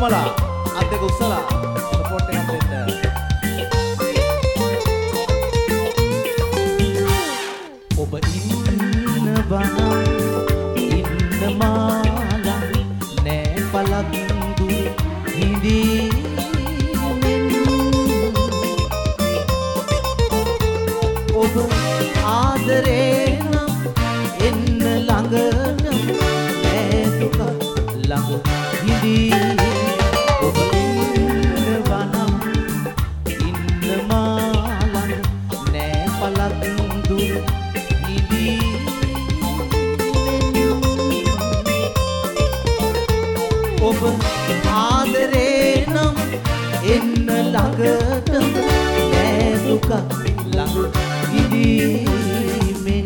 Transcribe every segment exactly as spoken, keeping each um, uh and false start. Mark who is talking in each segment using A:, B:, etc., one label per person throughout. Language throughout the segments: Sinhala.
A: යමලා අත් දෙක උස්සලා සපෝට් එකක් දෙන්න. ඔබ ඉන්න බනම් ඉන්න මාලා නෑ පලක් දුර හිඳී ඔබ ආදරේ නම් එන්න ළඟට නෑ දුක ළඟ හිඳී ඔබ ඉන්න වනම් ඉන්න මාලා නෑ පලක් දුර හිඳී ඔබ ආදරේ නම් එන්න ළඟට නෑ දුක ළඟ හිඳීමෙන්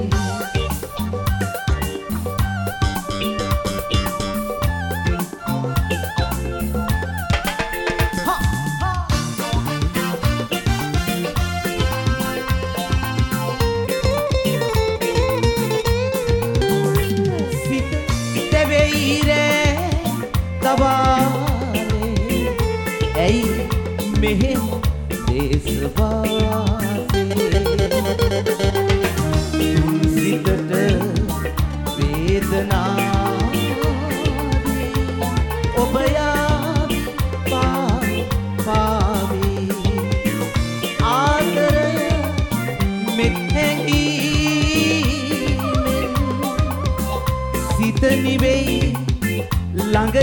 A: සිත දෙවෙයි රෑ තවාලේ ඇයි මෙහෙම දේශවාසේ සිතට වේදනාවේ ඔබ යාවි පා පාවි ආදරය මෙත් හැඟීමෙන් සිත නිවෙයි ළඟ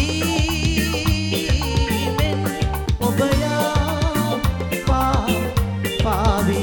A: හිඳීමෙන් ඔබ යාවි පා පාවි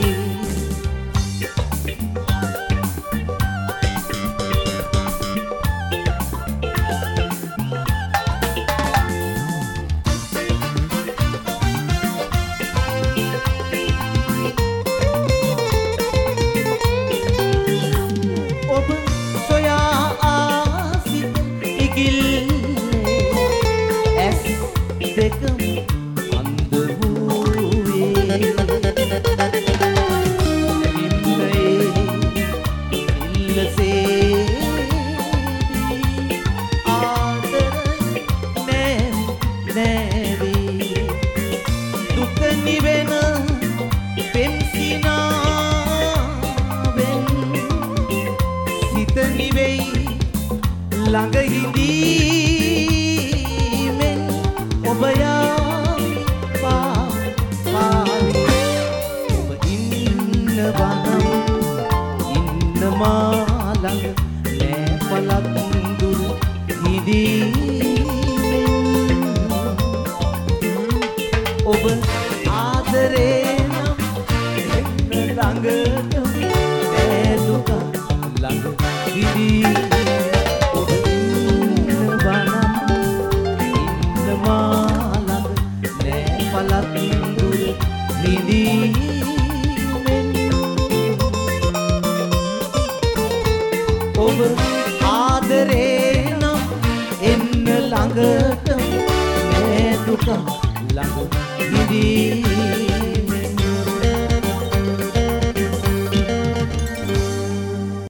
A: ඔබ සොයා ආසිත ඉගිල්ලේ ඇස් දෙකම අන්ධ වූයේ නිම්නයේ ඉල්ලසේ ආදරය නෑ නෑවී දුක නිවෙන පෙම්සිනාවෙන් සිත නිවෙයි ළඟ හිඳීමෙන් ඔබ යාවි පා පාවි ඔබ ඉන්න වනම් ඉන්න මා ළඟ නෑ පලක් දුර හිඳීමෙන් ඔබ ආදරේ